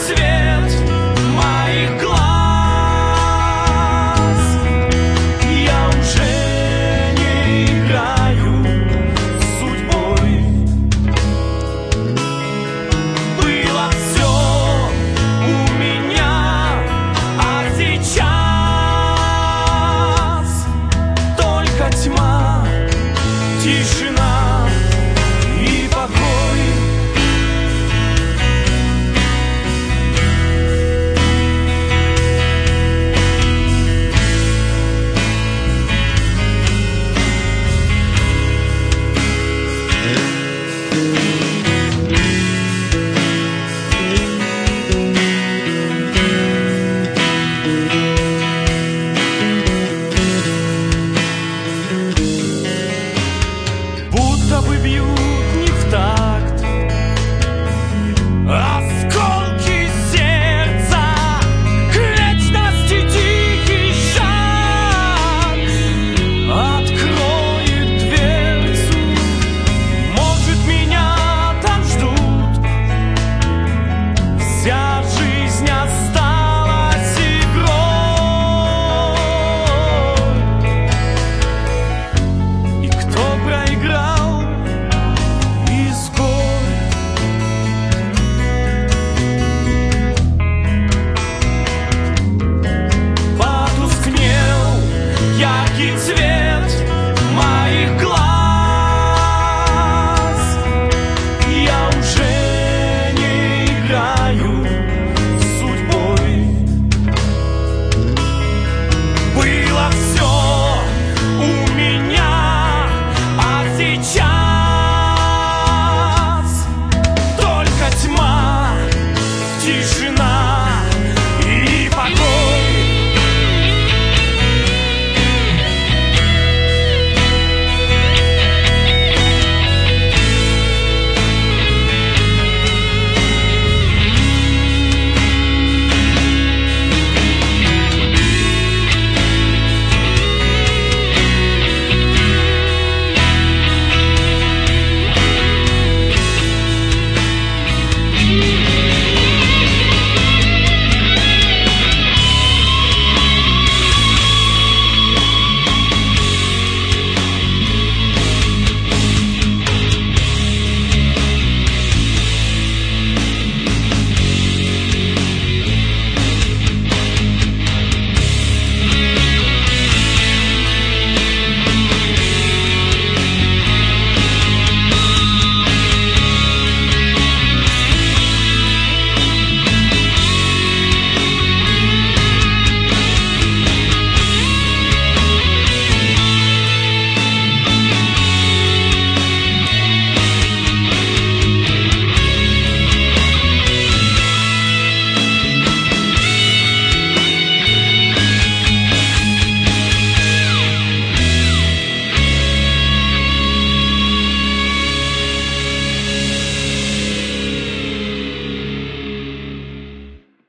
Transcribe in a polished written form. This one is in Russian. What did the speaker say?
цвет моих глаз. Я уже не играю с судьбой. Было все у меня, а сейчас только тьма, тишина и покой. Будто бы бьют не в такт осколки сердца, к вечности тихий шаг откроет дверцу. Может, меня там ждут. Вся жизнь осталась игрой. И кто проиграл изгой? Потускнел яркий цвет моих глаз. Я уже не играю с судьбой. Было все у меня, а сейчас только тьма, тишина